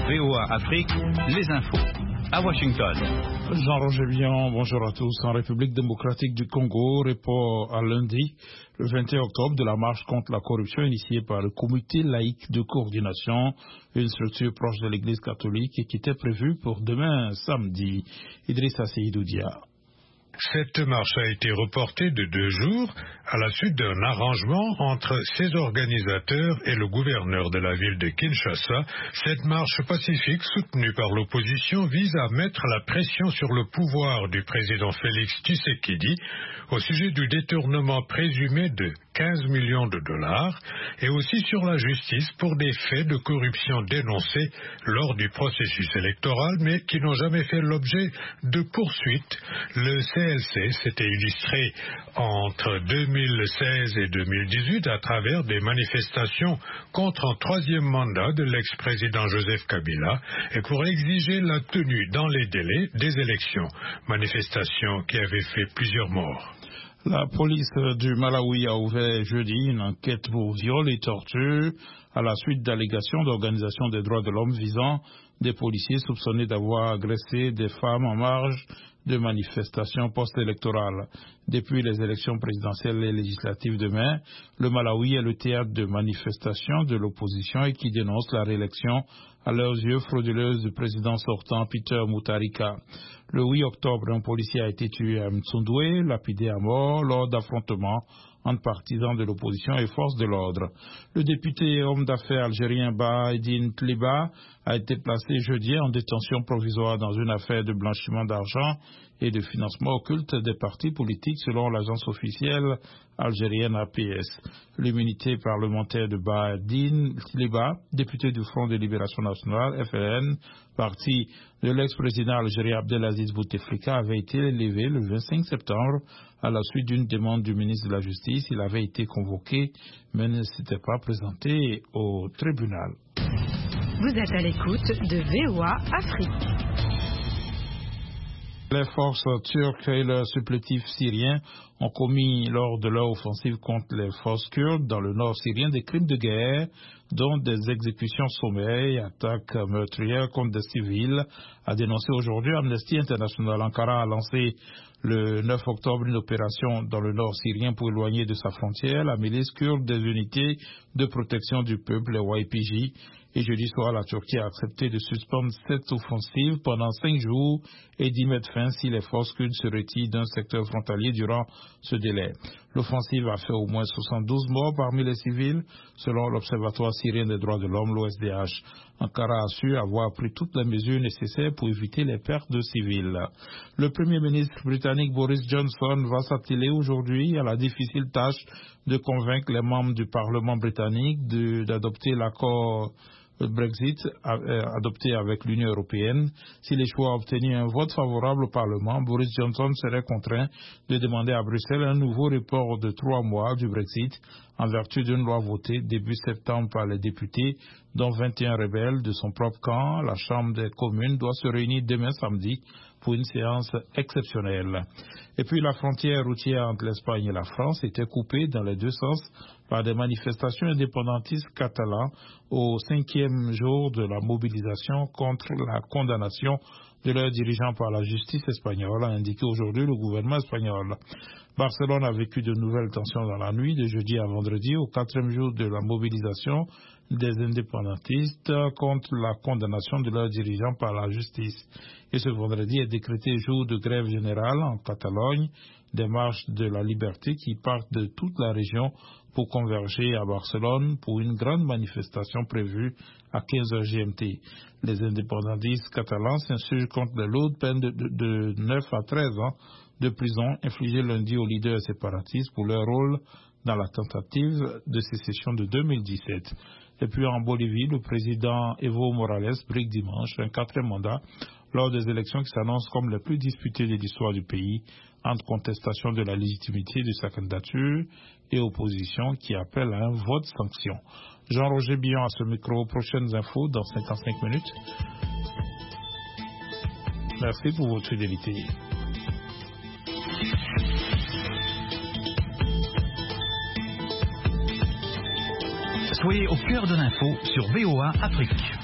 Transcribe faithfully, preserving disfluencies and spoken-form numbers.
V O A Afrique, les infos. À Washington. Jean-Roger Bion, bonjour à tous. En République démocratique du Congo, report à lundi, le vingt et un octobre, de la marche contre la corruption initiée par le Comité laïque de coordination, une structure proche de l'Église catholique et qui était prévue pour demain samedi. Idrissa Seydou Dia. Cette marche a été reportée de deux jours à la suite d'un arrangement entre ses organisateurs et le gouverneur de la ville de Kinshasa. Cette marche pacifique soutenue par l'opposition vise à mettre la pression sur le pouvoir du président Félix Tshisekedi au sujet du détournement présumé de quinze millions de dollars et aussi sur la justice pour des faits de corruption dénoncés lors du processus électoral mais qui n'ont jamais fait l'objet de poursuites. Le C L C s'était illustré entre deux mille seize et deux mille dix-huit à travers des manifestations contre un troisième mandat de l'ex-président Joseph Kabila et pour exiger la tenue dans les délais des élections. Manifestations qui avaient fait plusieurs morts. La police du Malawi a ouvert jeudi une enquête pour viol et torture à la suite d'allégations d'organisations des droits de l'homme visant des policiers soupçonnés d'avoir agressé des femmes en marge de manifestations post-électorales. Depuis les élections présidentielles et législatives de mai, le Malawi est le théâtre de manifestations de l'opposition et qui dénoncent la réélection à leurs yeux frauduleuse du président sortant Peter Mutharika. Le huit octobre, un policier a été tué à Mtsundwe, lapidé à mort lors d'affrontements entre partisans de l'opposition et forces de l'ordre. Le député et homme d'affaires algérien Bahedine Tliba a été placé jeudi en détention provisoire dans une affaire de blanchiment d'argent et de financement occulte des partis politiques selon l'agence officielle algérienne A P S. L'immunité parlementaire de Bahedine Tliba, député du Front de Libération Nationale, F L N, parti de l'ex-président algérien Abdelaziz Bouteflika, avait été levée le vingt-cinq septembre à la suite d'une demande du ministre de la Justice. Il avait été convoqué mais ne s'était pas présenté au tribunal. Vous êtes à l'écoute de V O A Afrique. Les forces turques et leurs supplétifs syriens ont commis lors de leur offensive contre les forces kurdes dans le nord syrien des crimes de guerre, dont des exécutions sommaires et attaques meurtrières contre des civils, a dénoncé aujourd'hui Amnesty International. Ankara a lancé le neuf octobre une opération dans le nord syrien pour éloigner de sa frontière la milice kurde des unités de protection du peuple, les Y P G. Et jeudi soir, la Turquie a accepté de suspendre cette offensive pendant cinq jours et d'y mettre fin si les forces kurdes se retirent d'un secteur frontalier durant ce délai. L'offensive a fait au moins soixante-douze morts parmi les civils, selon l'Observatoire syrien des droits de l'homme, l'O S D H. Ankara a su avoir pris toutes les mesures nécessaires pour éviter les pertes de civils. Le Premier ministre britannique Boris Johnson va s'atteler aujourd'hui à la difficile tâche de convaincre les membres du Parlement britannique de, d'adopter l'accord Brexit adopté avec l'Union européenne. S'il échoue à obtenir un vote favorable au Parlement, Boris Johnson serait contraint de demander à Bruxelles un nouveau report de trois mois du Brexit en vertu d'une loi votée début septembre par les députés, dont vingt et un rebelles de son propre camp. La Chambre des communes doit se réunir demain samedi pour une séance exceptionnelle. Et puis la frontière routière entre l'Espagne et la France était coupée dans les deux sens par des manifestations indépendantistes catalans au cinquième jour de la mobilisation contre la condamnation de leurs dirigeants par la justice espagnole, a indiqué aujourd'hui le gouvernement espagnol. Barcelone a vécu de nouvelles tensions dans la nuit de jeudi à vendredi au quatrième jour de la mobilisation des indépendantistes contre la condamnation de leurs dirigeants par la justice. Et ce vendredi est décrété jour de grève générale en Catalogne, des marches de la liberté qui partent de toute la région pour converger à Barcelone pour une grande manifestation prévue à quinze heures G M T. Les indépendantistes catalans s'insurgent contre les lourdes peines de, de, de neuf à treize ans de prison infligées lundi aux leaders séparatistes pour leur rôle dans la tentative de sécession de deux mille dix-sept. Et puis en Bolivie, le président Evo Morales brigue dimanche un quatrième mandat lors des élections qui s'annoncent comme les plus disputées de l'histoire du pays, entre contestation de la légitimité de sa candidature et opposition qui appelle à un vote sanction. Jean-Roger Bion à ce micro. Prochaines infos dans cinquante-cinq minutes. Merci pour votre fidélité. Soyez au cœur de l'info sur V O A Afrique.